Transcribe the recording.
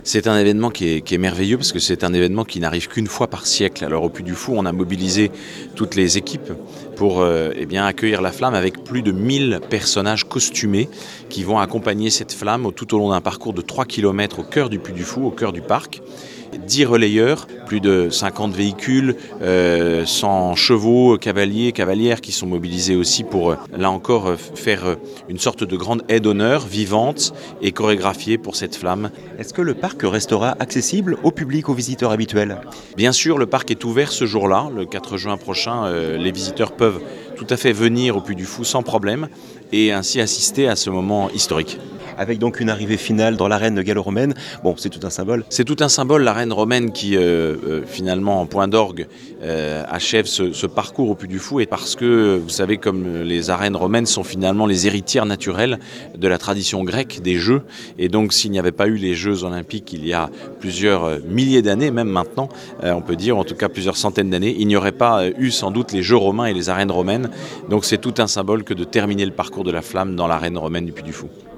C'est un événement qui est merveilleux parce que c'est un événement qui n'arrive qu'une fois par siècle. Alors au Puy du Fou, on a mobilisé toutes les équipes pour accueillir la flamme avec plus de 1000 personnages costumés qui vont accompagner cette flamme tout au long d'un parcours de 3 km au cœur du Puy du Fou, au cœur du parc. 10 relayeurs, plus de 50 véhicules, 100 chevaux, cavaliers, cavalières qui sont mobilisés aussi pour, là encore, faire une sorte de grande aide d'honneur vivante et chorégraphiée pour cette flamme. Est-ce que le parc restera accessible au public, aux visiteurs habituels ? Bien sûr, le parc est ouvert ce jour-là, le 4 juin prochain. Les visiteurs peuvent tout à fait venir au Puy du Fou sans problème et ainsi assister à ce moment historique. Avec donc une arrivée finale dans l'arène gallo-romaine, bon, c'est tout un symbole. C'est tout un symbole, l'arène romaine qui finalement en point d'orgue achève ce parcours au Puy du Fou, et parce que vous savez, comme les arènes romaines sont finalement les héritières naturelles de la tradition grecque des Jeux, et donc s'il n'y avait pas eu les Jeux olympiques il y a plusieurs milliers d'années, même maintenant, on peut dire en tout cas plusieurs centaines d'années, il n'y aurait pas eu sans doute les Jeux romains et les arènes romaines. Donc c'est tout un symbole que de terminer le parcours de la flamme dans l'arène romaine du Puy du Fou.